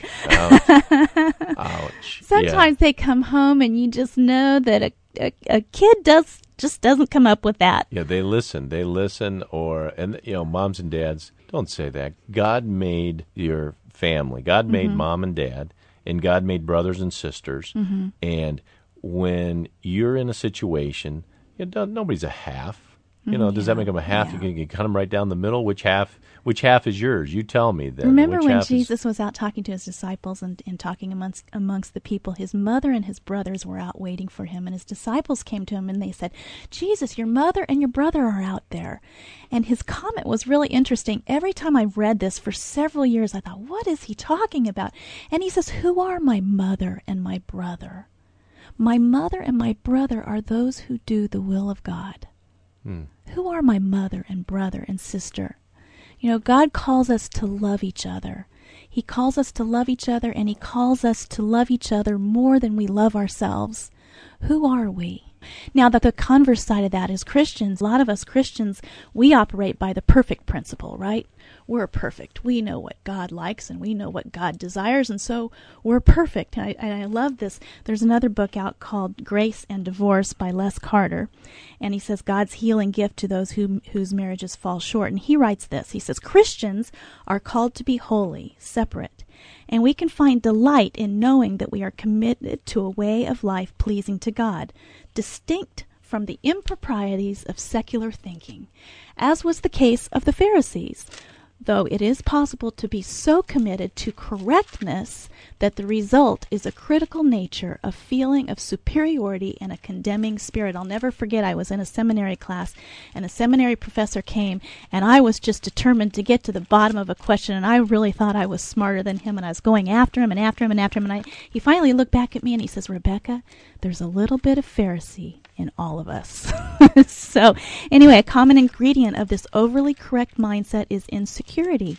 [SPEAKER 2] Ouch. Ouch.
[SPEAKER 4] Sometimes
[SPEAKER 2] yeah.
[SPEAKER 4] they come home and you just know that a, a, a kid does just doesn't come up with that.
[SPEAKER 2] Yeah, they listen. They listen or, and you know, moms and dads, don't say that. God made your family. God made mm-hmm. mom and dad, and God made brothers and sisters. Mm-hmm. And when you're in a situation, you know, nobody's a half. You know, does
[SPEAKER 4] yeah.
[SPEAKER 2] that make them a half?
[SPEAKER 4] Yeah.
[SPEAKER 2] You can you cut them right down the middle. Which half? Which half is yours? You tell me then.
[SPEAKER 4] Remember
[SPEAKER 2] which
[SPEAKER 4] when
[SPEAKER 2] half
[SPEAKER 4] Jesus
[SPEAKER 2] is...
[SPEAKER 4] was out talking to his disciples and, and talking amongst amongst the people? His mother and his brothers were out waiting for him, and his disciples came to him and they said, "Jesus, your mother and your brother are out there." And his comment was really interesting. Every time I read this for several years, I thought, what is he talking about? And he says, "Who are my mother and my brother? My mother and my brother are those who do the will of God." Hmm. Who are my mother and brother and sister? You know, God calls us to love each other. He calls us to love each other, and he calls us to love each other more than we love ourselves. Who are we? Now, the, the converse side of that is Christians. A lot of us Christians, we operate by the perfect principle, right? We're perfect. We know what God likes, and we know what God desires, and so we're perfect. And I, and I love this. There's another book out called Grace and Divorce by Les Carter, and he says God's healing gift to those who, whose marriages fall short. And he writes this. He says, Christians are called to be holy, separate, and we can find delight in knowing that we are committed to a way of life pleasing to God, distinct from the improprieties of secular thinking, as was the case of the Pharisees, though it is possible to be so committed to correctness that the result is a critical nature, a feeling of superiority, and a condemning spirit. I'll never forget, I was in a seminary class, and a seminary professor came, and I was just determined to get to the bottom of a question, and I really thought I was smarter than him, and I was going after him and after him and after him, and I, he finally looked back at me and he says, "Rebecca, there's a little bit of Pharisee in all of us." So anyway, a common ingredient of this overly correct mindset is insecurity.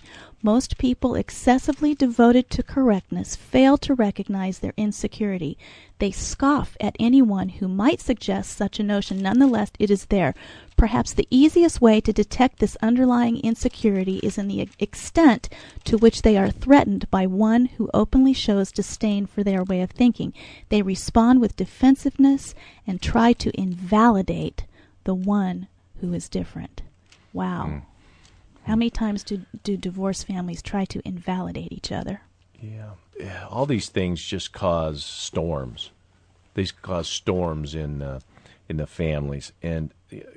[SPEAKER 4] Most people excessively devoted to correctness fail to recognize their insecurity. They scoff at anyone who might suggest such a notion. Nonetheless, it is there. Perhaps the easiest way to detect this underlying insecurity is in the extent to which they are threatened by one who openly shows disdain for their way of thinking. They respond with defensiveness and try to invalidate the one who is different. Wow. Mm. How many times do, do divorced families try to invalidate each other?
[SPEAKER 2] Yeah. yeah. All these things just cause storms. These cause storms in uh, in the families. And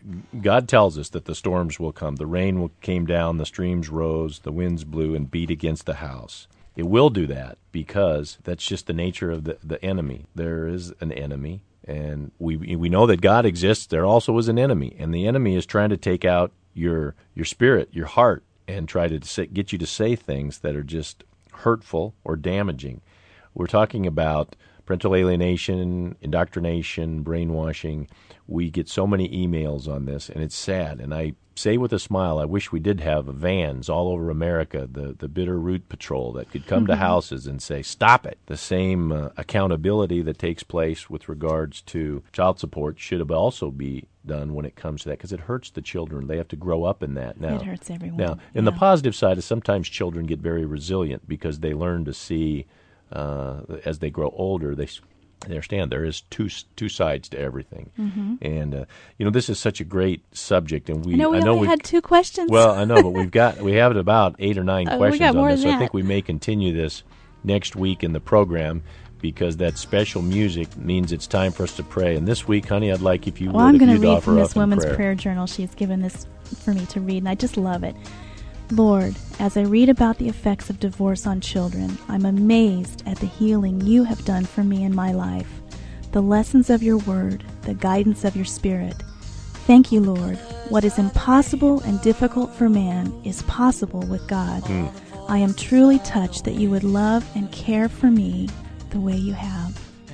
[SPEAKER 2] God tells us that the storms will come. The rain will, came down, the streams rose, the winds blew and beat against the house. It will do that because that's just the nature of the, the enemy. There is an enemy, and we we know that God exists. There also is an enemy, and the enemy is trying to take out your your spirit, your heart, and try to say, get you to say things that are just hurtful or damaging. We're talking about parental alienation, indoctrination, brainwashing. We get so many emails on this, and it's sad. And I say with a smile, I wish we did have vans all over America, the, the Bitter Root Patrol, that could come mm-hmm. to houses and say, stop it. The same uh, accountability that takes place with regards to child support should also be done when it comes to that, because it hurts the children. They have to grow up in that now.
[SPEAKER 4] It hurts everyone.
[SPEAKER 2] Now, and yeah. the positive side is sometimes children get very resilient because they learn to see, uh, as they grow older, they They understand there is two two sides to everything,
[SPEAKER 4] mm-hmm.
[SPEAKER 2] and uh, you know, this is such a great subject. And we
[SPEAKER 4] I know we
[SPEAKER 2] I know
[SPEAKER 4] only had two questions.
[SPEAKER 2] Well, I know, but we've got we have about eight or nine
[SPEAKER 4] oh,
[SPEAKER 2] questions
[SPEAKER 4] we got
[SPEAKER 2] on
[SPEAKER 4] more
[SPEAKER 2] this.
[SPEAKER 4] than
[SPEAKER 2] So
[SPEAKER 4] that.
[SPEAKER 2] I think we may continue this next week in the program because that special music means it's time for us to pray. And this week, honey, I'd like if you
[SPEAKER 4] well,
[SPEAKER 2] would,
[SPEAKER 4] I'm
[SPEAKER 2] if
[SPEAKER 4] going
[SPEAKER 2] you'd
[SPEAKER 4] to read
[SPEAKER 2] offer
[SPEAKER 4] from this
[SPEAKER 2] up in
[SPEAKER 4] woman's
[SPEAKER 2] prayer.
[SPEAKER 4] prayer journal. She's given this for me to read, and I just love it. Lord, as I read about the effects of divorce on children, I'm amazed at the healing you have done for me in my life. The lessons of your word, the guidance of your spirit. Thank you, Lord. What is impossible and difficult for man is possible with God. Mm. I am truly touched that you would love and care for me the way you have.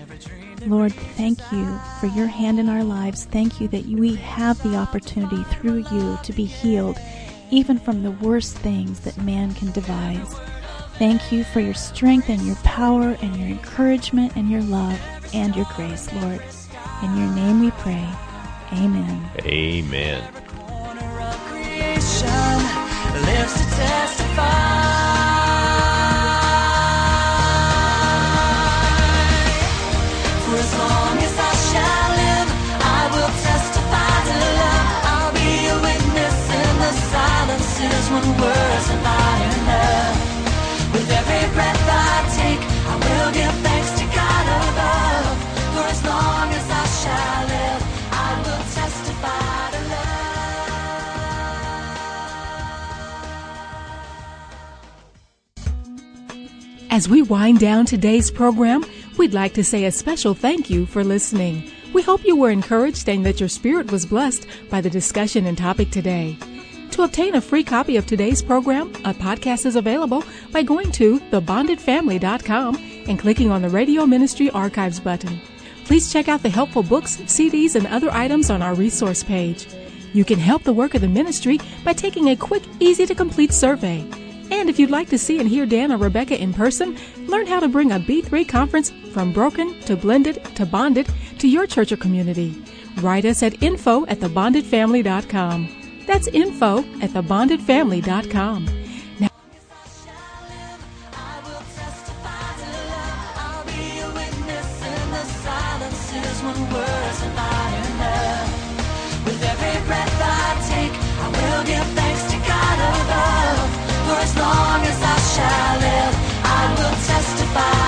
[SPEAKER 4] Lord, thank you for your hand in our lives. Thank you that we have the opportunity through you to be healed, even from the worst things that man can devise. Thank you for your strength and your power and your encouragement and your love and your grace, Lord. In your name we pray. Amen.
[SPEAKER 2] Amen.
[SPEAKER 3] Lives to testify. For as long as I shall live, I will testify to love. I'll be a witness in the silences when words are not enough. With every breath I take, I will give thanks to God above. For as long as I shall live, I will testify to love.
[SPEAKER 16] As we wind down today's program, we'd like to say a special thank you for listening. We hope you were encouraged and that your spirit was blessed by the discussion and topic today. To obtain a free copy of today's program, a podcast is available by going to the bonded family dot com and clicking on the Radio Ministry Archives button. Please check out the helpful books, C Ds, and other items on our resource page. You can help the work of the ministry by taking a quick, easy-to-complete survey. And if you'd like to see and hear Dan or Rebecca in person, learn how to bring a B three conference from broken to blended to bonded to your church or community. Write us at info at the bonded family dot com. That's info at the bonded family dot com. Now,
[SPEAKER 3] when words are not enough. With every breath I take, I will give thanks to God above. For as long as I shall live, I will testify.